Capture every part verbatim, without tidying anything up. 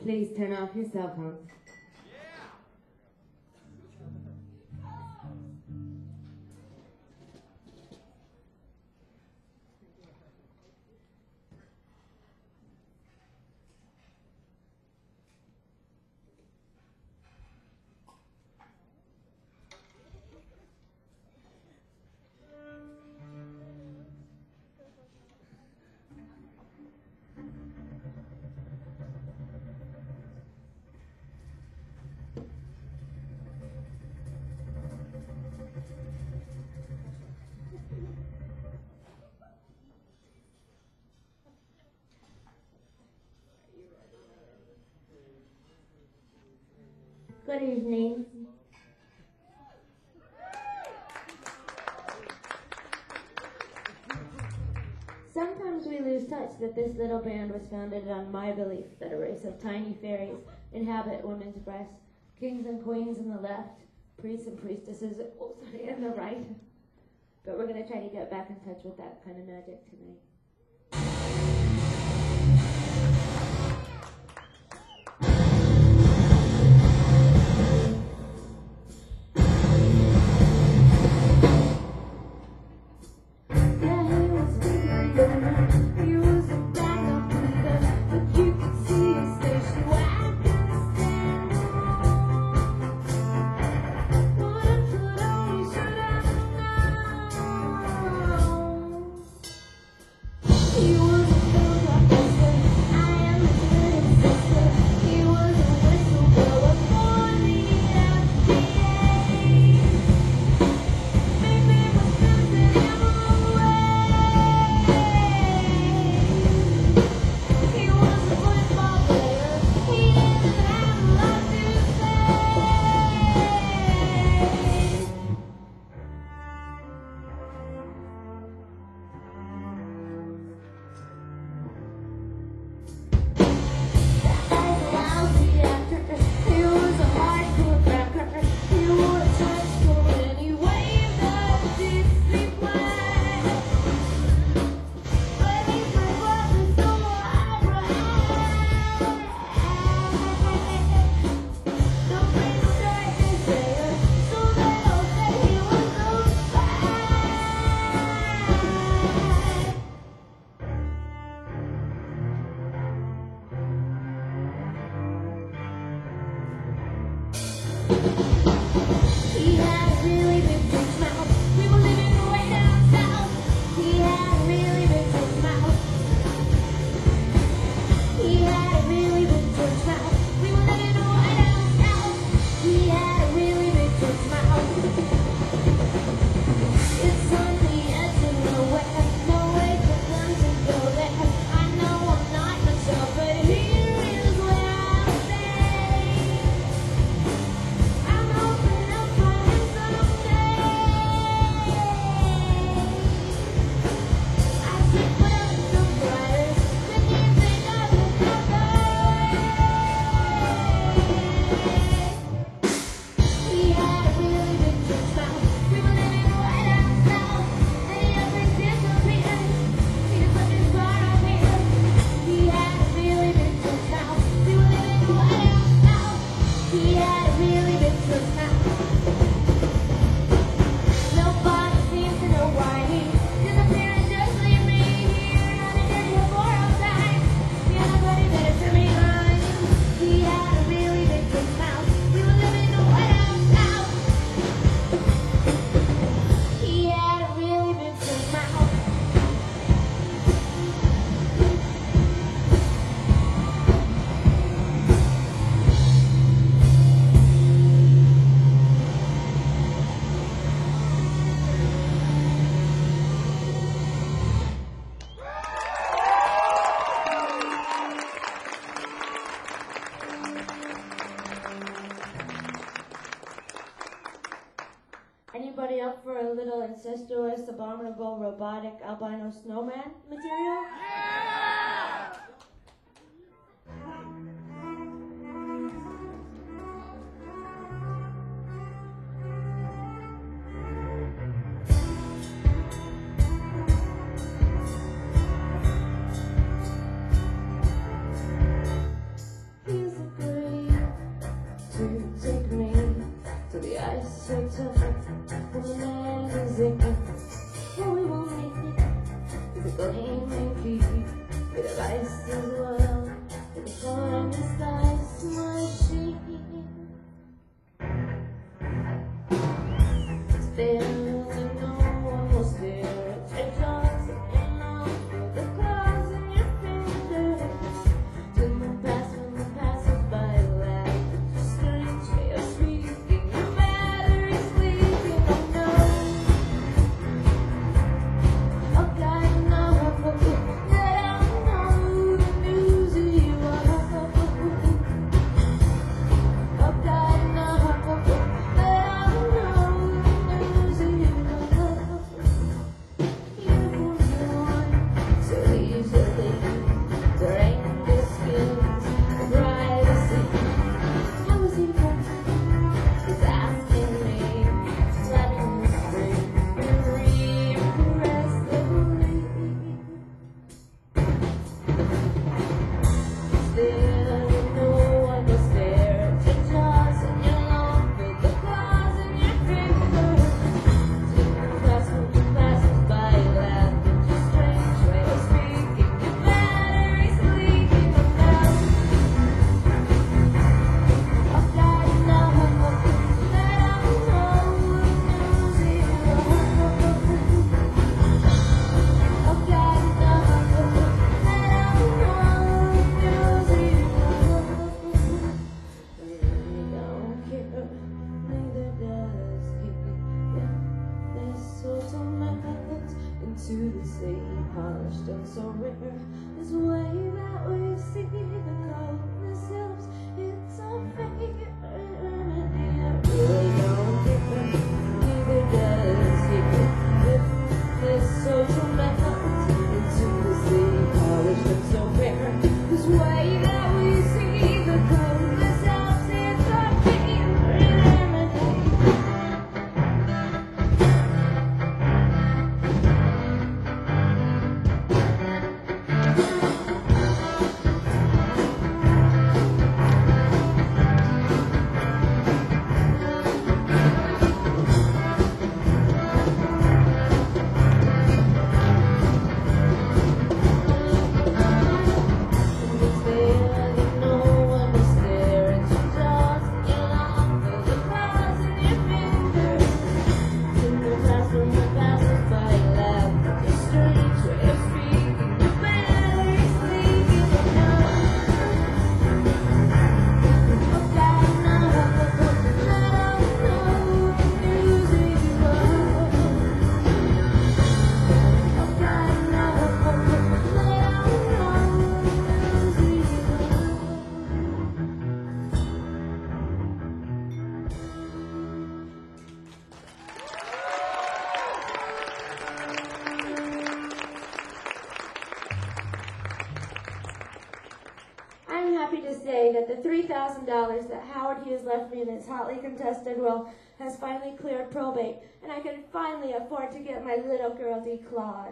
please turn off your cell phones? Good evening. Sometimes we lose touch that this little band was founded on my belief that a race of tiny fairies inhabit women's breasts, kings and queens in the left, priests and priestesses oh, sorry, in the right. But we're going to try to get back in touch with that kind of magic tonight. Anybody up for a little incestuous, abominable, robotic, albino snowman material? Yeah! Here's take me to the ice hotel, and the magazine. No, we won't make it. It's a gleaming key. With a vice as well. With a foreign disguise machine. Still, no one will stare at your jaws and all the claws in your fingers. Till the past, when the passers by laugh at your strange way of speaking. Your battery's leaking. Oh no. Oh God, no. To the sea, polished and so rare, this way that we see the coldness helps. It's a fake, and I really don't get it. Neither does he. If this social method into the sea, polished and so rare, this way that we see the coldness helps. It's a fake, and I I'm happy to say that the three thousand dollars that Howard Hughes left me in his hotly contested will has finally cleared probate, and I can finally afford to get my little girl declawed.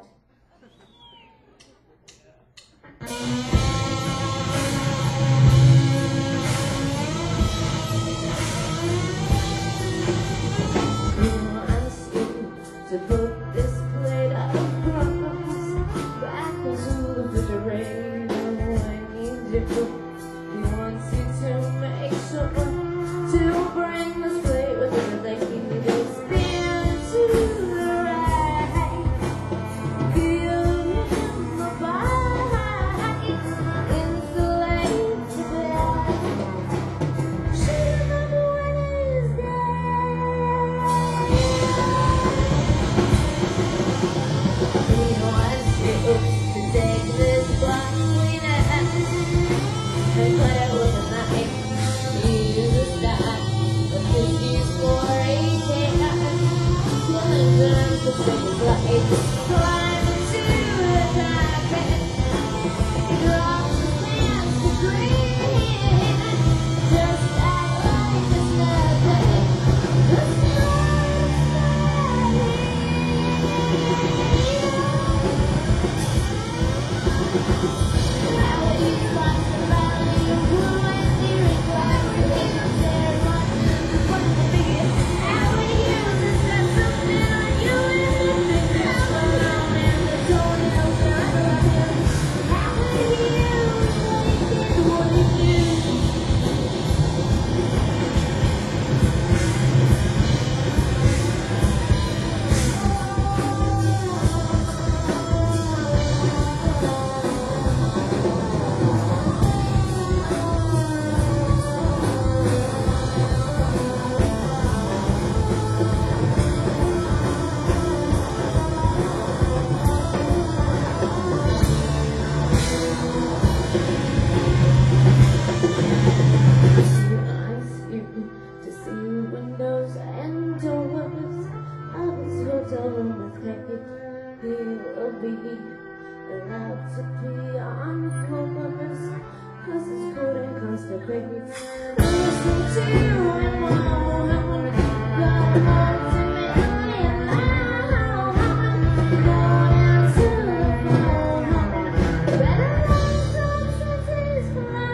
Who wants you to put this plate of crumbles back into the refrigerator? He wants you to make sure to bring this plate with everything you can spin to the right. Give him a bite, insulate the bed. Shoot him when he's dead. He wants you to take this block cleaner and put it with a knife. Use a staff. children with cake. He will be allowed to pee on the floor purpose, cause it's cold and constipated. Listen to you and mom, how much you got multi-million now, how much going to the phone, how much better than substances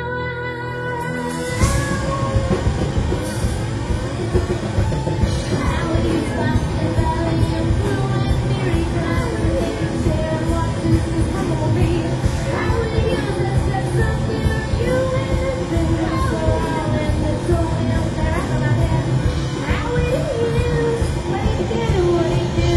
how would you find the value of fluent theories that I would hate to share and what this is humble me? How would you use this as something you and think so all in the totally unfair out of my head? How would you use what you do, what you do?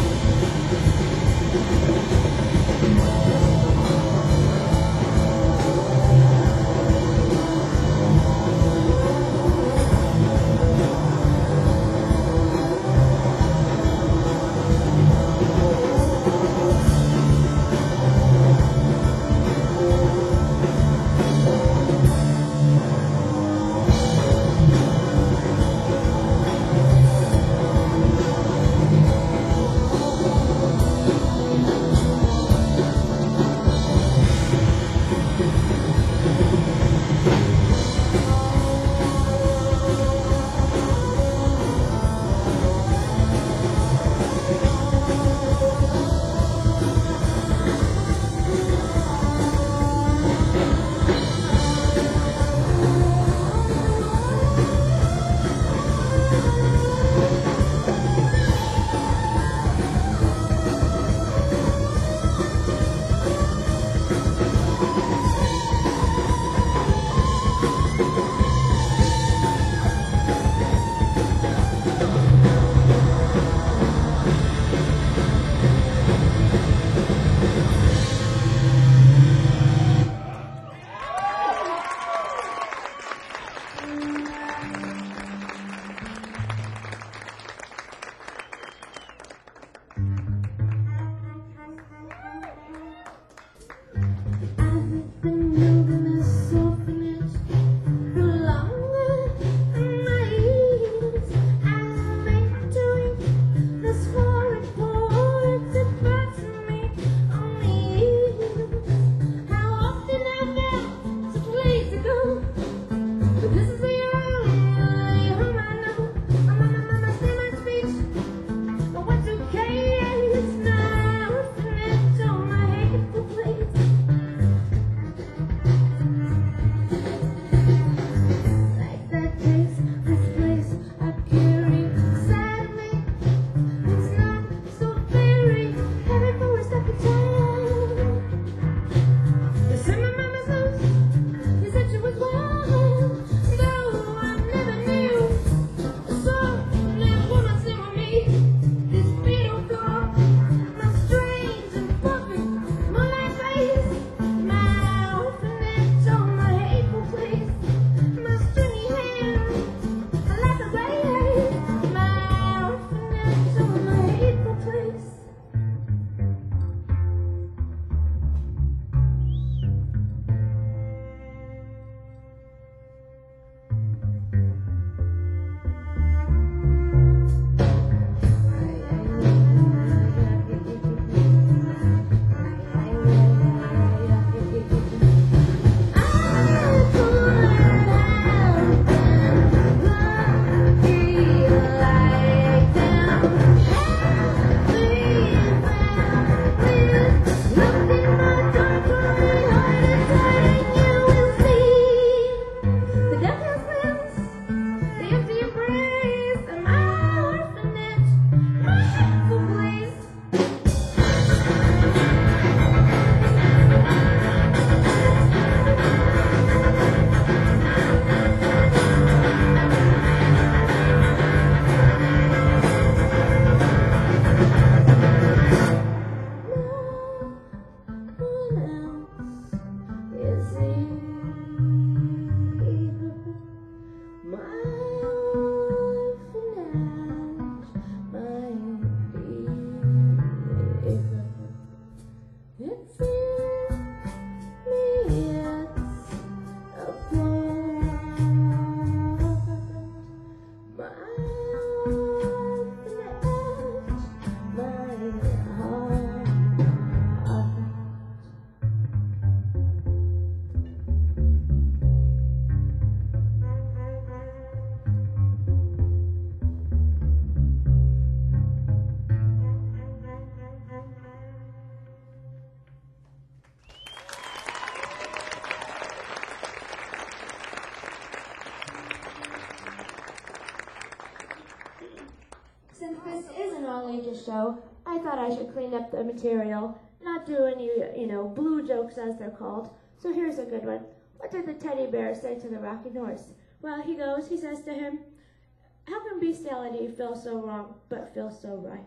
I've been moving this orphanage for longer than my years. I've been doing this horrid poet to burden me on the ears. How often I've got to place to go, but this is the only home I know. I'm on my mama say my speech, but what's okay? It's my orphanage on my hateful place. Like that place, this place I carry inside me. It's not so very heavy for a second time. You said my mama's loose, you said she was wild, though I never knew. So now woman sing with me, this beat will go. My strange and puffy moonlight face, my orphanage on my hateful place. My stringy hair, I like the way my orphanage on my hateful place. My Since this isn't on Lincoln show, I thought I should clean up the material, not do any, you know, blue jokes as they're called. So here's a good one. What did the teddy bear say to the rocking horse? Well, he goes, he says to him, how can bestiality feel so wrong, but feel so right?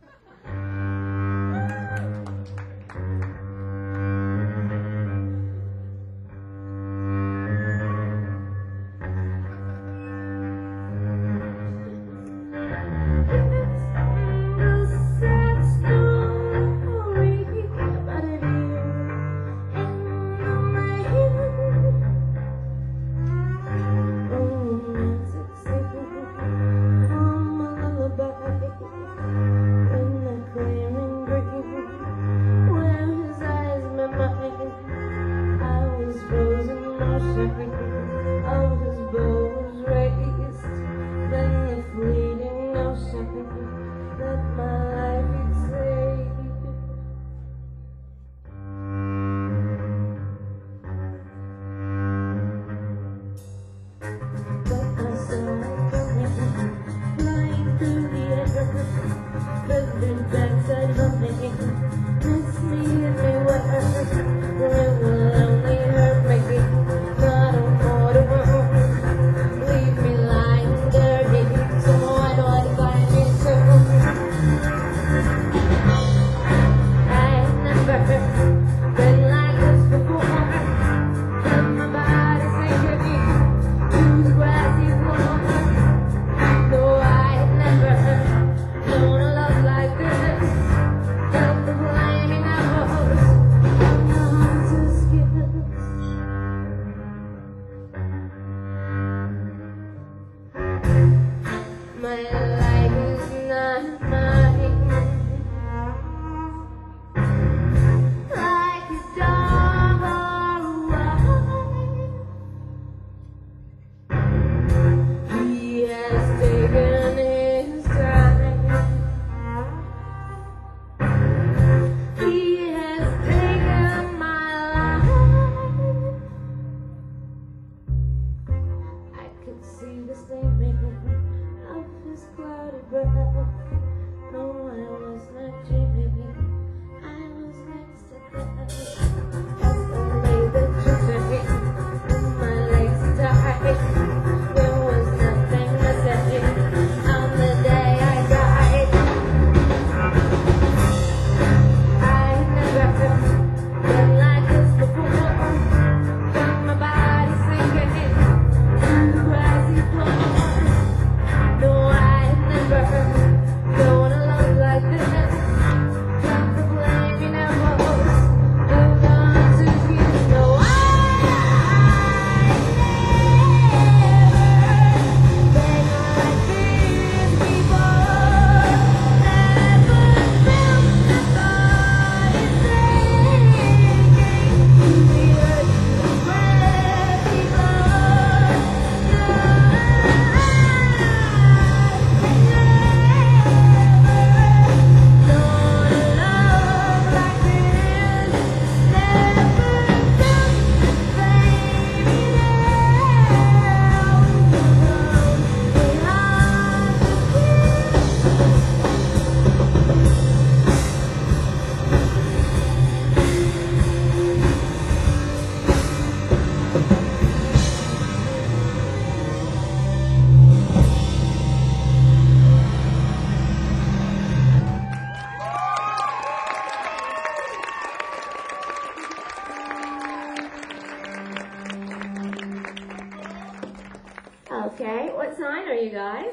Okay, what sign are you guys?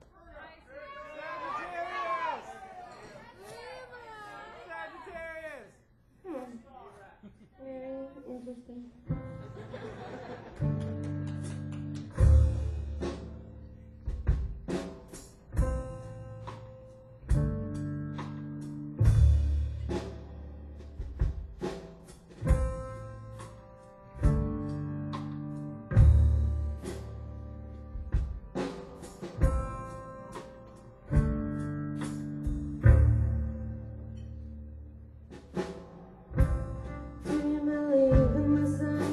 Sagittarius. Hmm. Very interesting. Do you believe in the sun?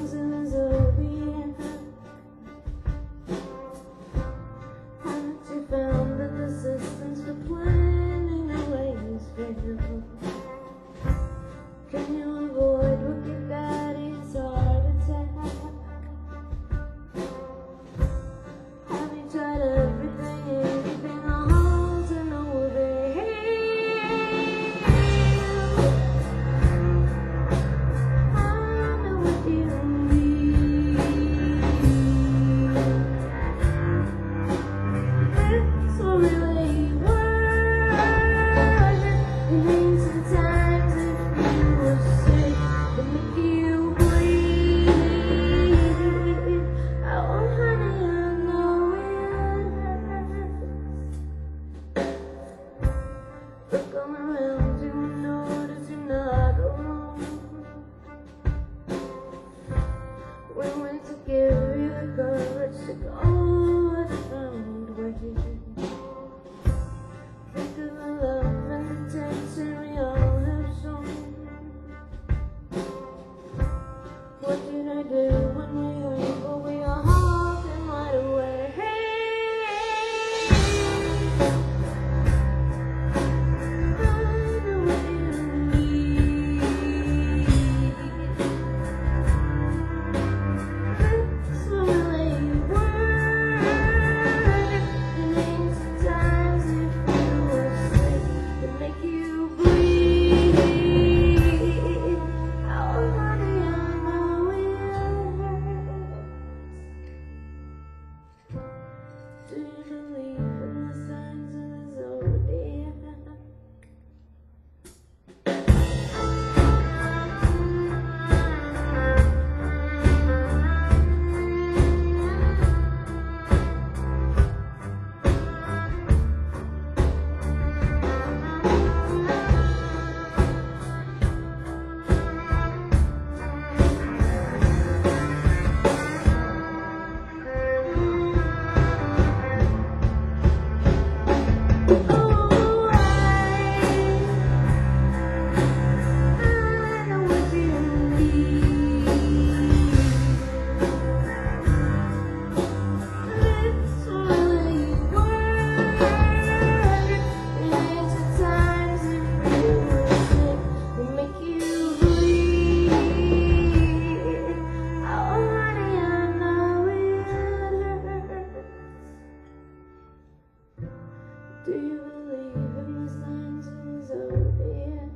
Do you believe in the signs of the zodiac?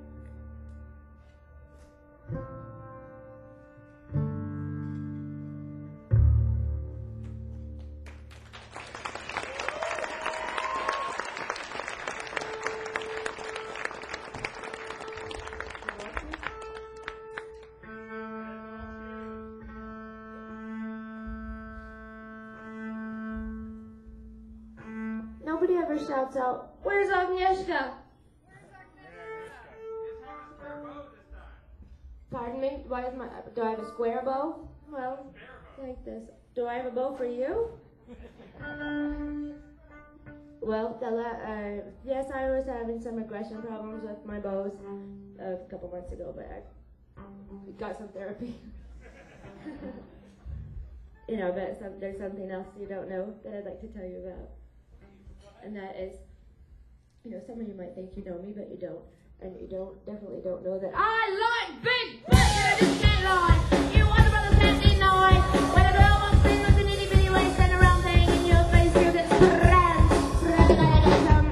Nobody ever shouts out, "Where's Agnieszka?" Pardon me? Why is my, do I have a square bow? Well, like this. Do I have a bow for you? Well, the la- uh, yes, I was having some aggression problems with my bows a couple months ago, but I got some therapy. You know, but some, there's something else you don't know that I'd like to tell you about. And that is, you know, some of you might think you know me, but you don't. And you don't, definitely don't know that I like big butts and I just can't lie. You wonder about the family noise. When a girl wants things with an itty bitty waist and a round thing in your face, you get spread, spread like a thumb.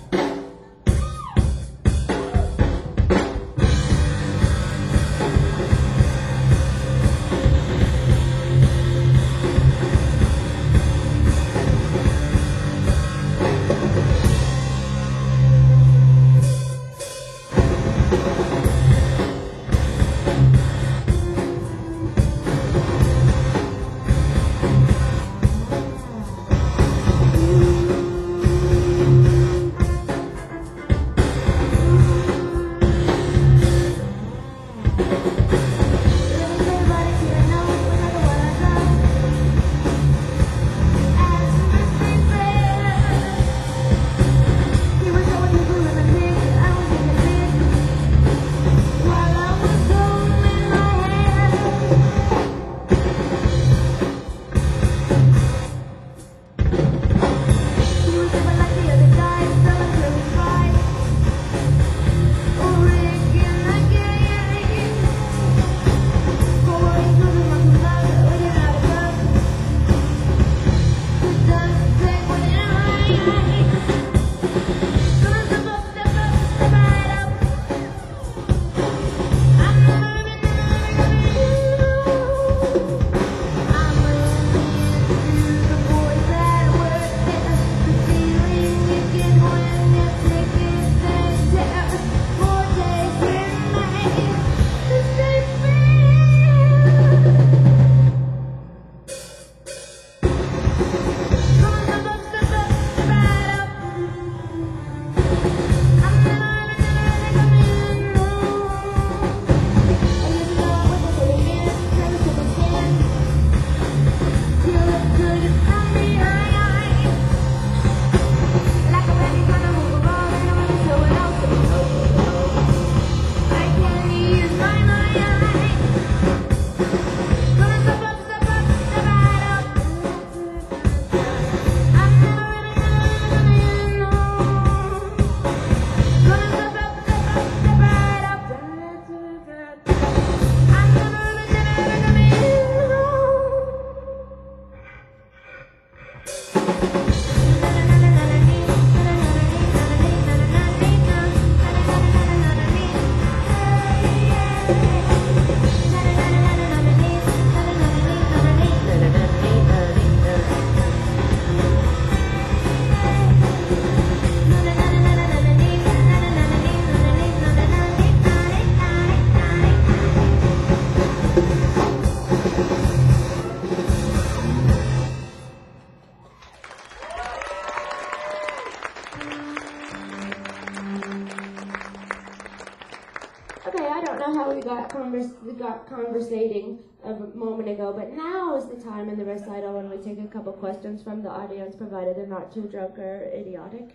Okay, I don't know how we got, convers- we got conversating a moment ago, but now is the time in the recital when we take a couple questions from the audience, provided they're not too drunk or idiotic.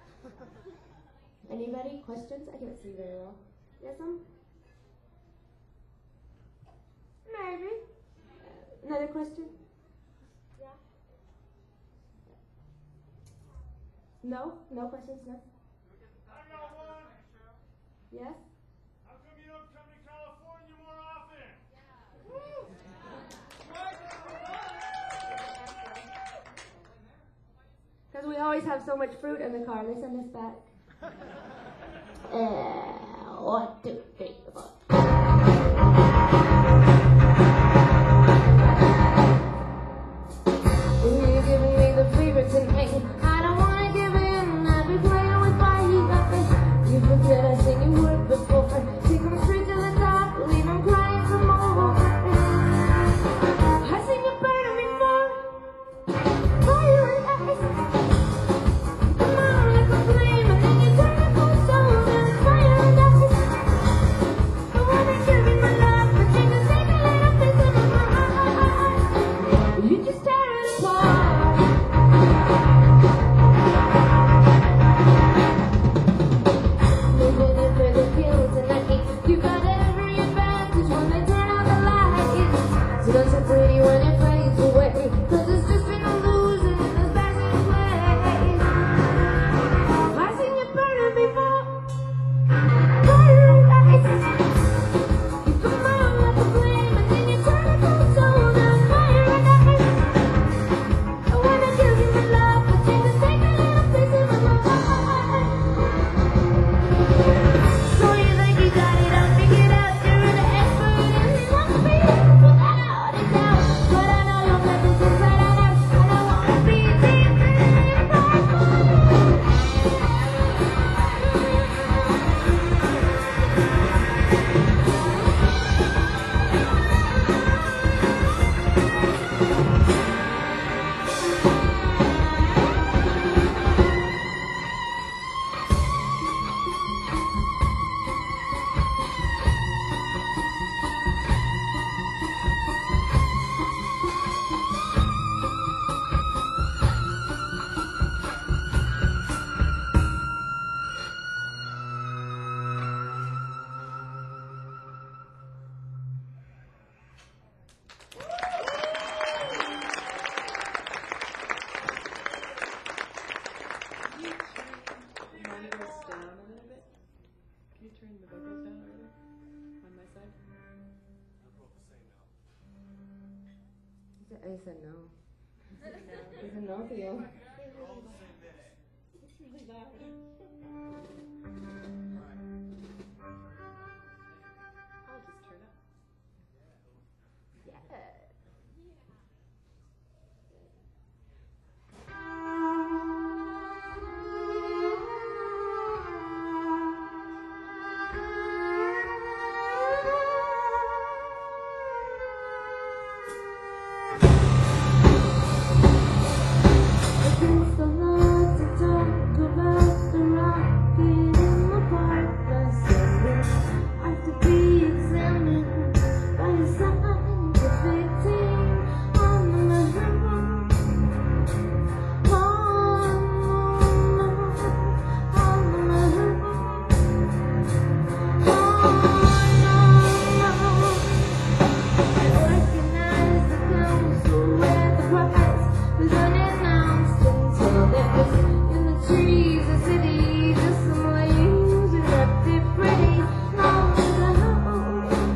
Anybody? Questions? I can't see very well. Yes, some? Maybe. Uh, another question? Yeah. No? No questions? No? I got one. Yes? How come you don't come to California more often? Because we we always have so much fruit in the car. They send us back. Uh, one, two, three, four. You're giving me the fever tonight. I don't wanna give in. I've been playing with fire. You got me. You forget I seen you work before. Take 'em straight to the top. Leave 'em crying some more. I seen you burning before. Fire and ice. Come on like a flame, and then you turn to cold stone. Fire and ice. I wanna give you my love, but you just take a little piece of my heart. You just tear it apart. Living it for the kills tonight. You got every advantage when they turn out the lights. So don't so pretty when it fades away, 'cause it's just an illusion in this passing place. I've seen you burning before. Fire and ice. You come on like a flame, and then you turn to cold stone. Fire and ice. I wanna give you my love, but you just take a little piece of my heart. So you think you got it all figured out? You're an expert in one piece without a doubt. But I know your methods inside out. I don't wanna be deep in your Mine goes down a little bit. Can you turn the vocals down a little on my side? I said no. He said no to you. I'll just turn up. Yeah. Against the lights, I talk about the rocket in my part. I said I have to be examined by a scientific team on the moon. On the moon. On the moon. I recognize the council where the prize was unannounced until it was in the trees. The city, just some leaves and left it pretty. Long ago, long ago,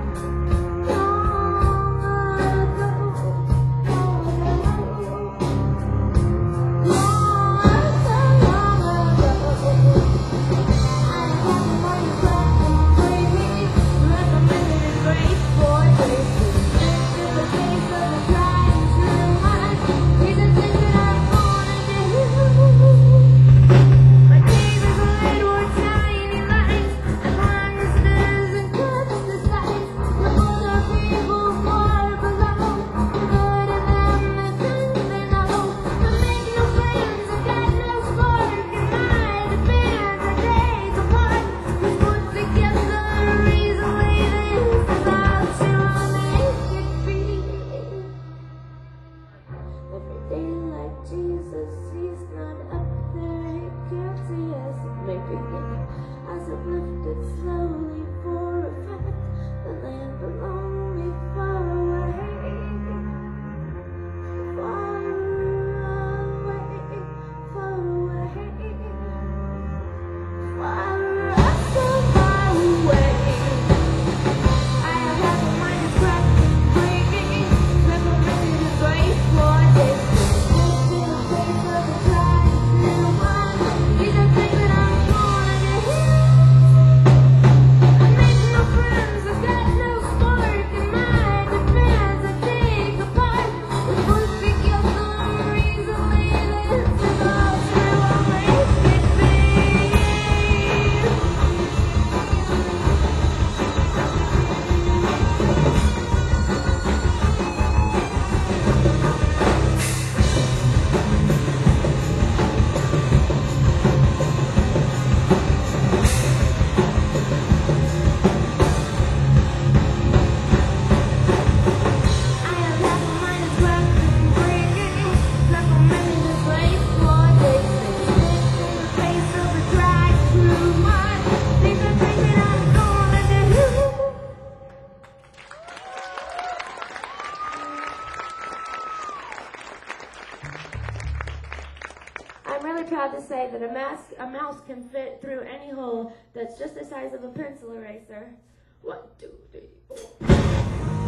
Jesus, he's not up there, he can't see us. Maybe as it lifted slowly for a fact, the land belonged me far away, far away, far away, far, so far away. I have a mind that's cracking, breaking, never ready to break for this. This is the place of the tide. really proud to say that a, mas- a mouse can fit through any hole that's just the size of a pencil eraser. One, two, three, four.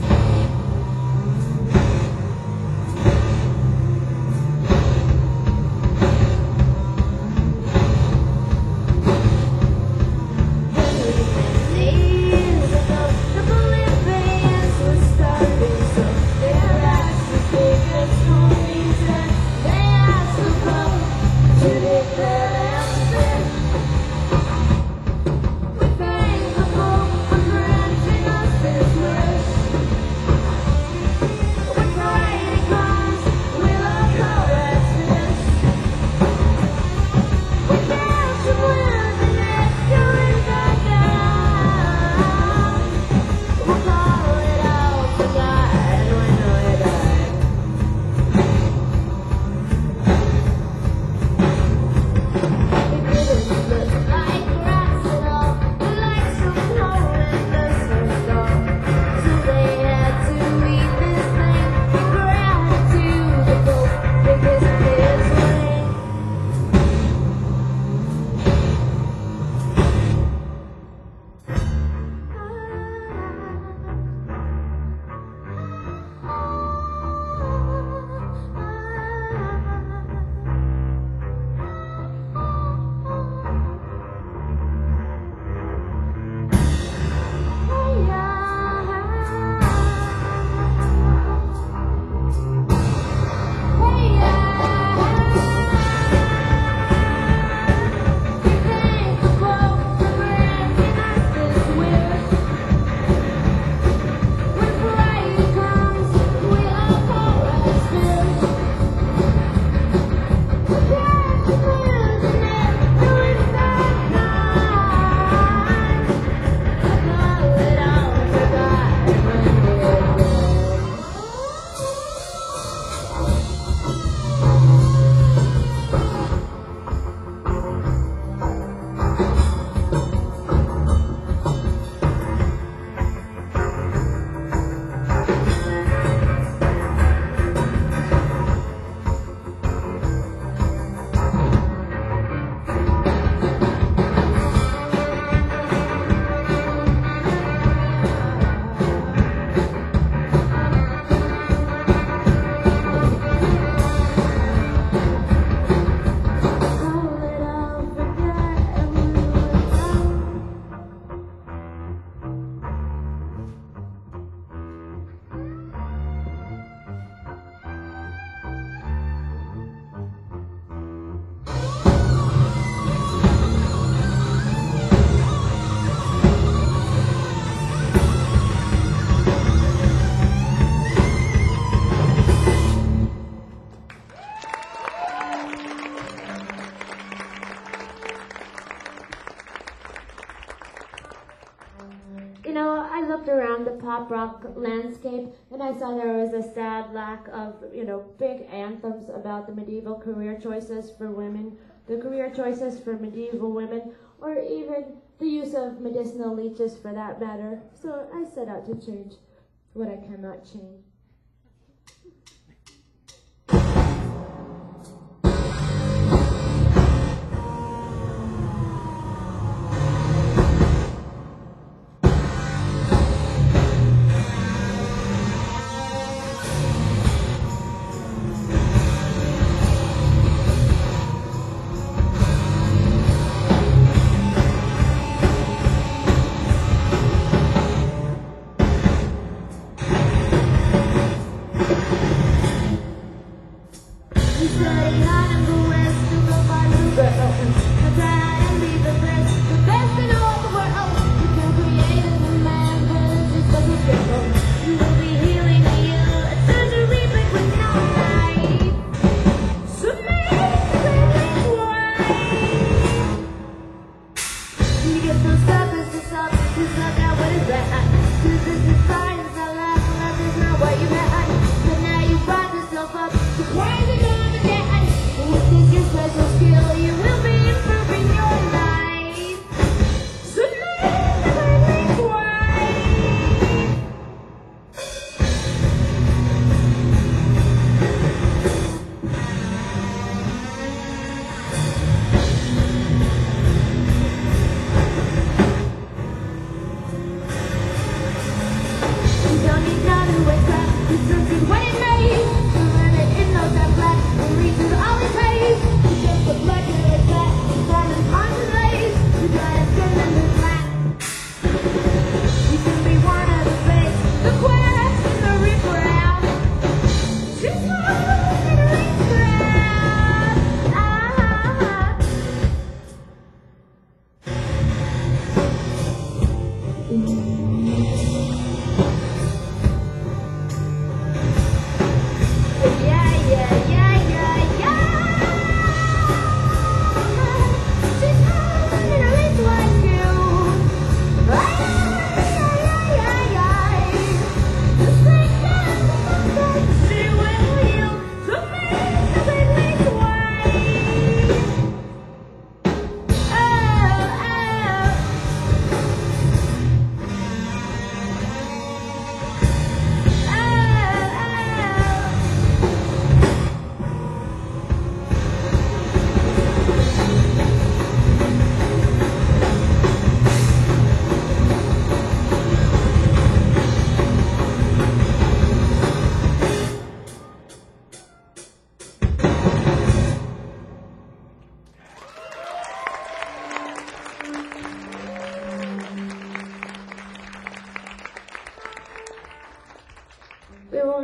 You know, I looked around the pop rock landscape and I saw there was a sad lack of, you know, big anthems about the medieval career choices for women, the career choices for medieval women, or even the use of medicinal leeches for that matter. So I set out to change what I cannot change.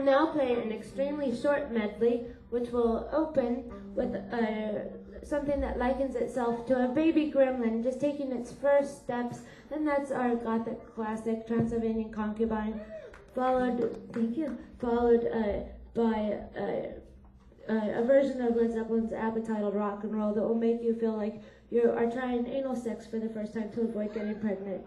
now play an extremely short medley, which will open with uh, something that likens itself to a baby gremlin just taking its first steps, and that's our Gothic classic, Transylvanian Concubine, followed, thank you, followed uh, by uh, uh, a version of Led Zeppelin's ABBA titled Rock and Roll that will make you feel like you are trying anal sex for the first time to avoid getting pregnant.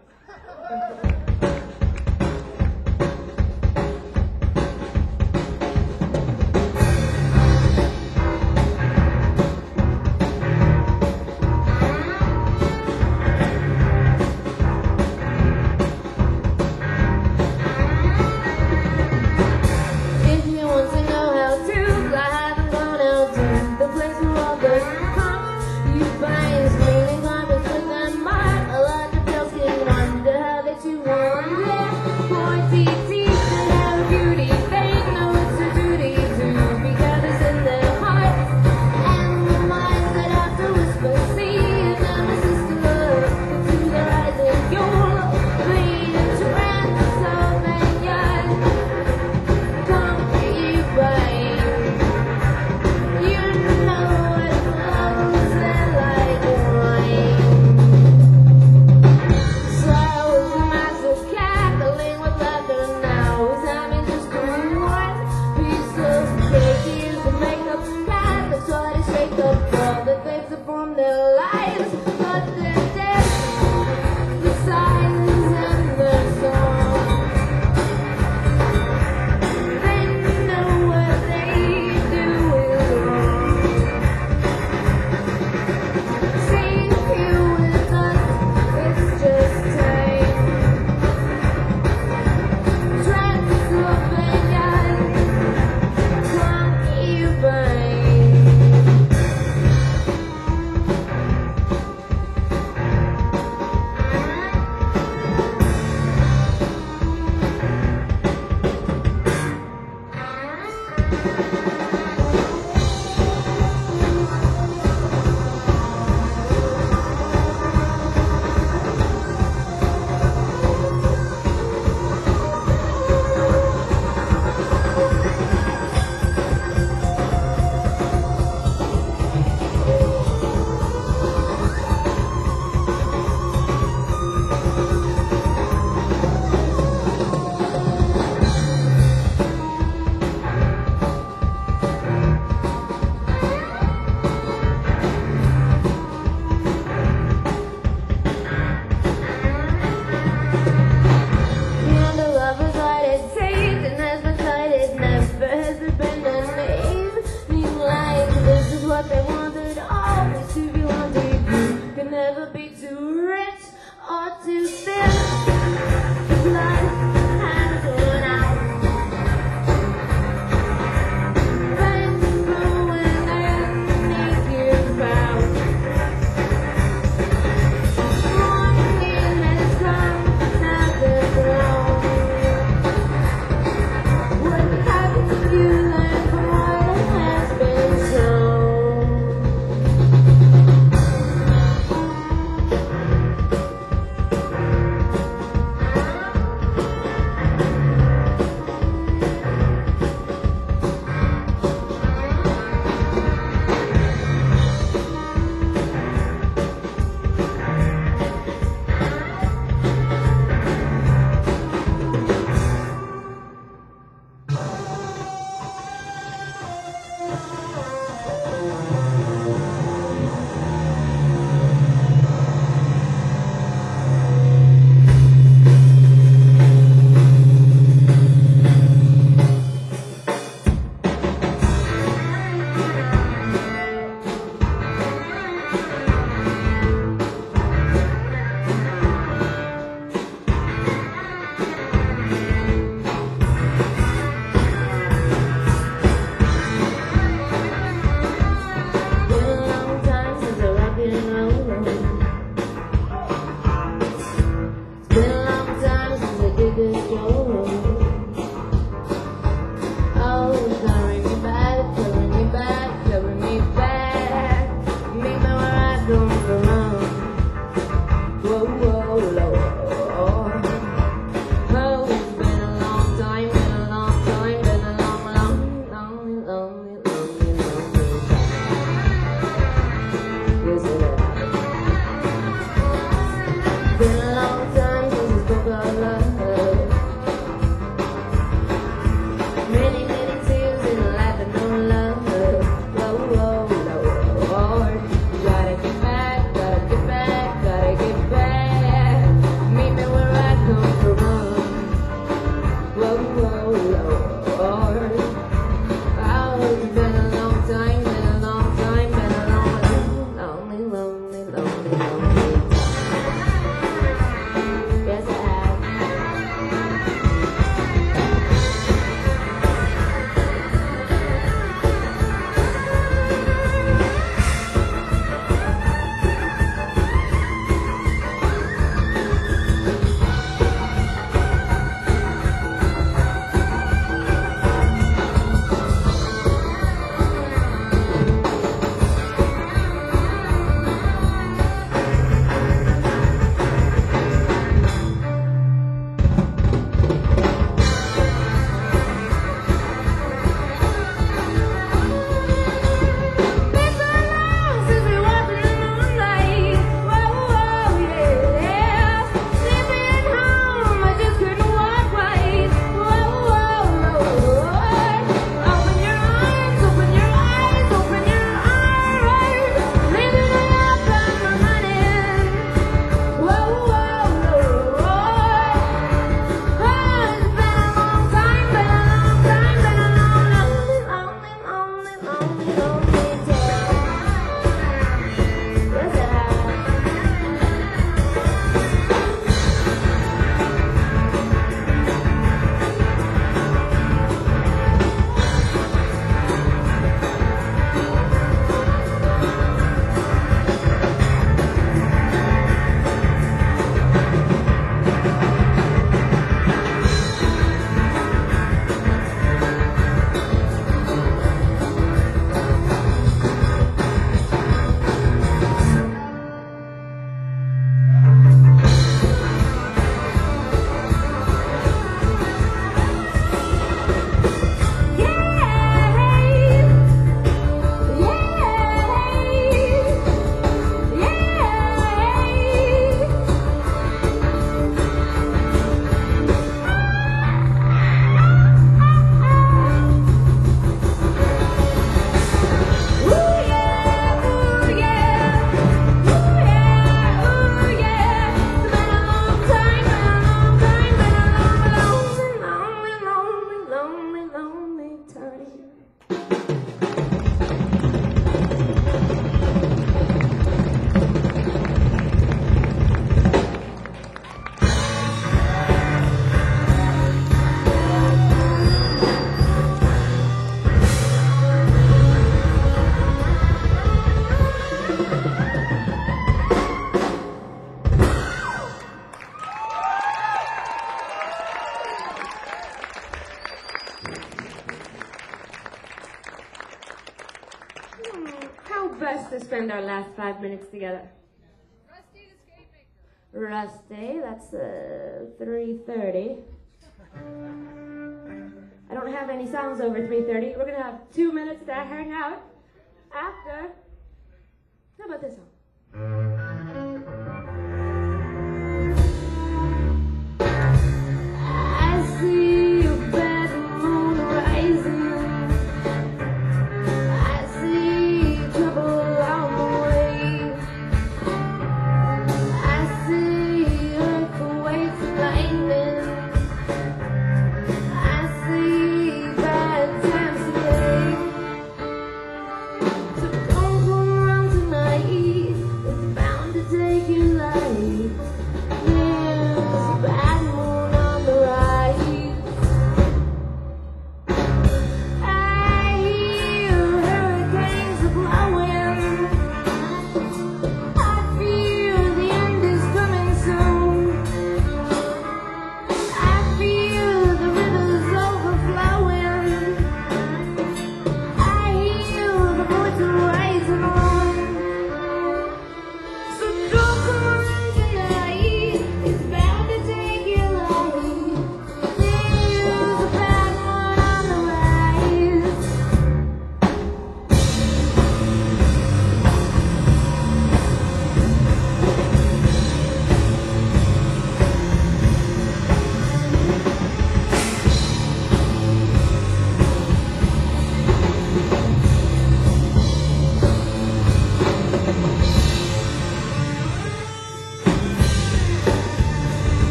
earned our last five minutes together. Rusty the skate maker. Rusty, that's uh, three thirty. I don't have any songs over three thirty. We're going to have two minutes to hang out after. How about this song?